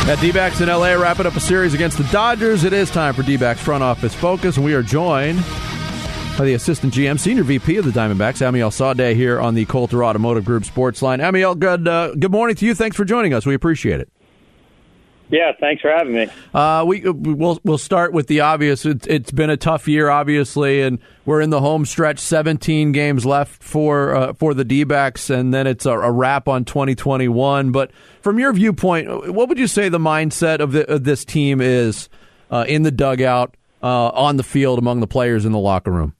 At D-backs in L.A. wrapping up a series against the Dodgers. It is time for D-backs Front Office Focus, and we are joined by the Assistant GM, Senior VP of the Diamondbacks, Amiel Sawdaye, here on the Coulter Automotive Group Sports Line. Amiel, good morning to you. Thanks for joining us. We appreciate it. Yeah, thanks for having me. We'll start with the obvious. It's been a tough year, obviously, and we're in the home stretch. 17 games left for the D-backs, and then it's a wrap on 2021. But from your viewpoint, what would you say the mindset of this team is in the dugout, on the field, among the players in the locker room?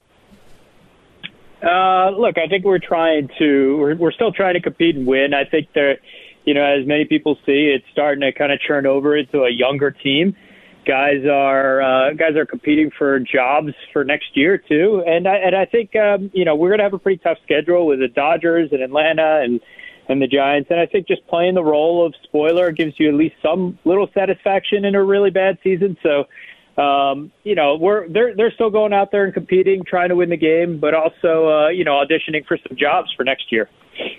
Look, I think we're still trying to compete and win. I think as many people see, it's starting to kind of churn over into a younger team. Guys are competing for jobs for next year too, and I think we're going to have a pretty tough schedule with the Dodgers and Atlanta and the Giants, and I think just playing the role of spoiler gives you at least some little satisfaction in a really bad season. So, they're still going out there and competing, trying to win the game, but also auditioning for some jobs for next year.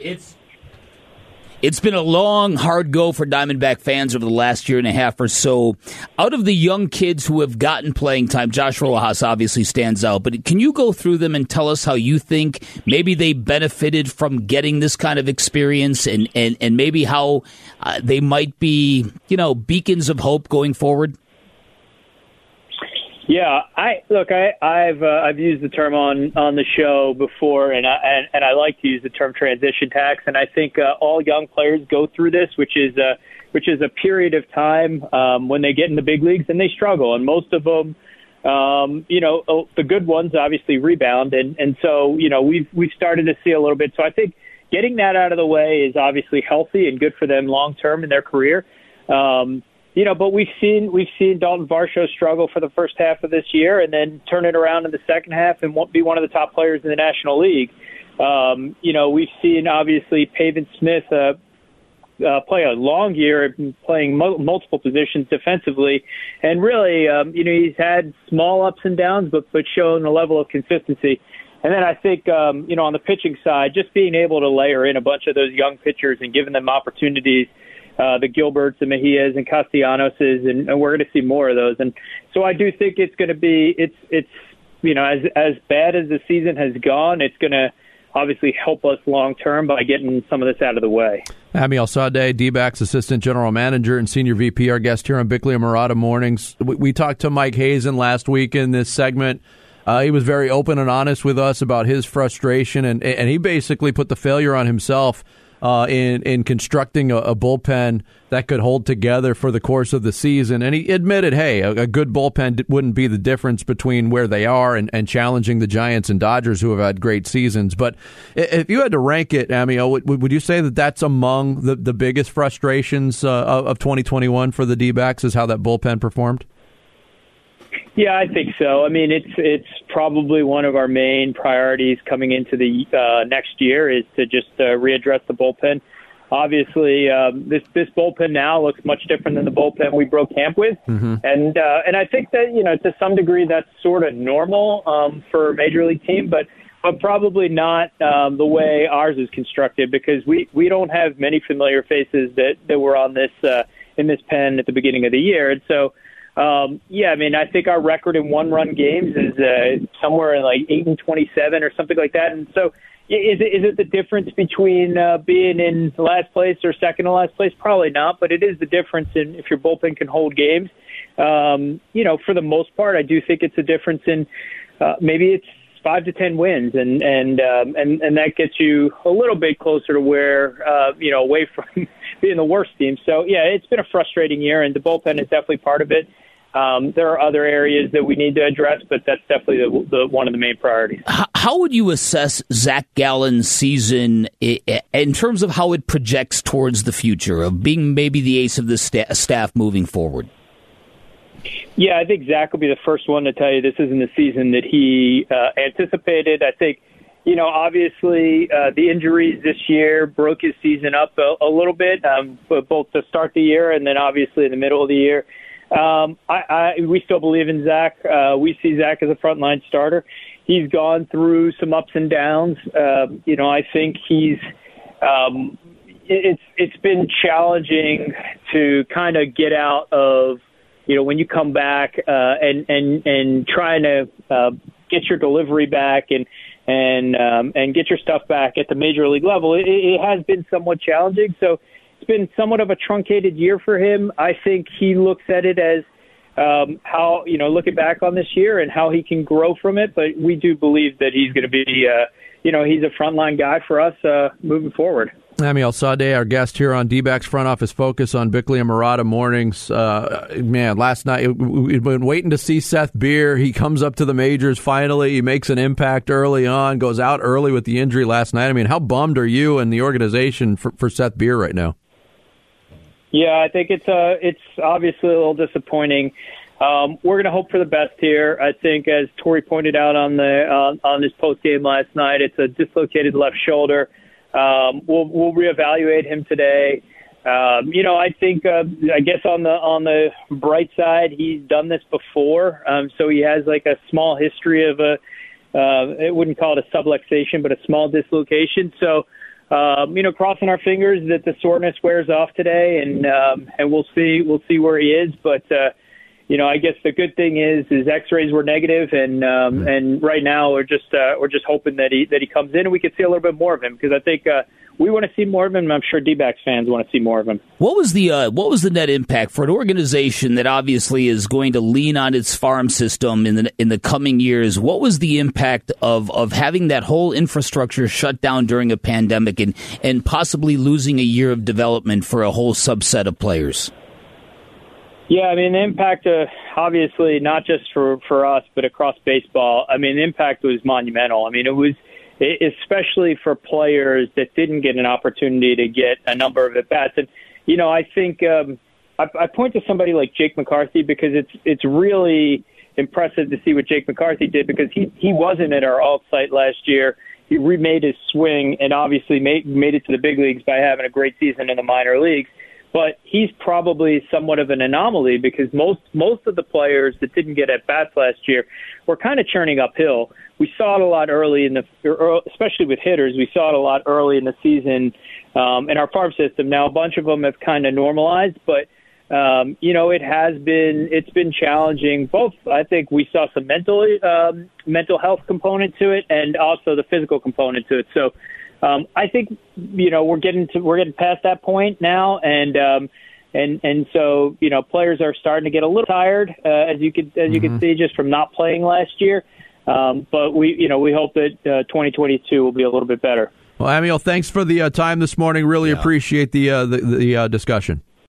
It's been a long, hard go for Diamondback fans over the last year and a half or so. Out of the young kids who have gotten playing time, Josh Rojas obviously stands out, but can you go through them and tell us how you think maybe they benefited from getting this kind of experience and maybe how they might be, beacons of hope going forward? Yeah, I've used the term on the show before, and I like to use the term transition tax. And I think all young players go through this, which is a period of time when they get in the big leagues and they struggle. And most of them, the good ones obviously rebound, and so we've started to see a little bit. So I think getting that out of the way is obviously healthy and good for them long term in their career. But we've seen Dalton Varsho struggle for the first half of this year and then turn it around in the second half and won't be one of the top players in the National League. We've seen, obviously, Pavin Smith play a long year, playing multiple positions defensively. And really, he's had small ups and downs, but shown a level of consistency. And then I think, on the pitching side, just being able to layer in a bunch of those young pitchers and giving them opportunities, the Gilberts and Mejias and Castellanoses, and we're going to see more of those. And so I do think it's going to be, as bad as the season has gone, it's going to obviously help us long term by getting some of this out of the way. Amiel Sawdaye, D-backs Assistant General Manager and Senior VP, our guest here on Bickley and Murata Mornings. We talked to Mike Hazen last week in this segment. He was very open and honest with us about his frustration, and he basically put the failure on himself in constructing a bullpen that could hold together for the course of the season. And he admitted, hey, a good bullpen wouldn't be the difference between where they are and challenging the Giants and Dodgers, who have had great seasons. But if you had to rank it, Amiel, would you say that that's among the biggest frustrations of 2021 for the D-backs, is how that bullpen performed? Yeah, I think so. I mean, it's probably one of our main priorities coming into the next year is to just readdress the bullpen. Obviously, this bullpen now looks much different than the bullpen we broke camp with, and I think that to some degree that's sort of normal for a major league team, but probably not the way ours is constructed, because we don't have many familiar faces that were on this in this pen at the beginning of the year, and so. I think our record in one-run games is somewhere in like 8-27 or something like that. And so, is it the difference between being in last place or second to last place? Probably not, but it is the difference in if your bullpen can hold games. For the most part, I do think it's a difference in maybe it's 5 to 10 wins, and that gets you a little bit closer to where away from being the worst team. So yeah, it's been a frustrating year, and the bullpen is definitely part of it. There are other areas that we need to address, but that's definitely the one of the main priorities. How would you assess Zach Gallen's season in terms of how it projects towards the future of being maybe the ace of the staff moving forward? Yeah, I think Zach will be the first one to tell you this isn't the season that he anticipated. I think, obviously the injuries this year broke his season up a little bit, both to start the year and then obviously in the middle of the year. We still believe in Zach. We see Zach as a frontline starter. He's gone through some ups and downs. I think he's it's been challenging to kind of get out of, when you come back and trying to get your delivery back and get your stuff back at the major league level. It has been somewhat challenging. So it's been somewhat of a truncated year for him. I think he looks at it as how, looking back on this year and how he can grow from it. But we do believe that he's going to be, he's a frontline guy for us moving forward. Amiel Sade, our guest here on D-Backs Front Office Focus on Bickley and Marotta Mornings. Last night we've been waiting to see Seth Beer. He comes up to the majors finally. He makes an impact early on, goes out early with the injury last night. I mean, how bummed are you and the organization for Seth Beer right now? Yeah, I think it's obviously a little disappointing. We're going to hope for the best here. I think, as Torey pointed out on his post game last night, it's a dislocated left shoulder. We'll reevaluate him today. I think I guess on the bright side, he's done this before, so he has like a small history of I wouldn't call it a subluxation, but a small dislocation. So crossing our fingers that the soreness wears off today, and we'll see where he is. But I guess the good thing is his X-rays were negative, and right now we're just hoping that he comes in and we can see a little bit more of him, because I think we want to see more of him, and I'm sure D-backs fans want to see more of him. What was the net impact for an organization that obviously is going to lean on its farm system in the coming years? What was the impact of having that whole infrastructure shut down during a pandemic and possibly losing a year of development for a whole subset of players? Yeah, I mean, the impact, obviously, not just for us, but across baseball, I mean, the impact was monumental. I mean, it was especially for players that didn't get an opportunity to get a number of at-bats. And, I think I point to somebody like Jake McCarthy, because it's really impressive to see what Jake McCarthy did, because he wasn't at our alt site last year. He remade his swing and obviously made it to the big leagues by having a great season in the minor leagues. But he's probably somewhat of an anomaly, because most of the players that didn't get at-bats last year were kind of churning uphill. We saw it a lot early especially with hitters. We saw it a lot early in the season in our farm system. Now, a bunch of them have kind of normalized, but it's been challenging. Both, I think we saw some mental health component to it, and also the physical component to it. So I think we're getting past that point now, and so players are starting to get a little tired, as you could see just from not playing last year. But we hope that 2022 will be a little bit better. Well, Amiel, thanks for the time this morning. Really appreciate the discussion.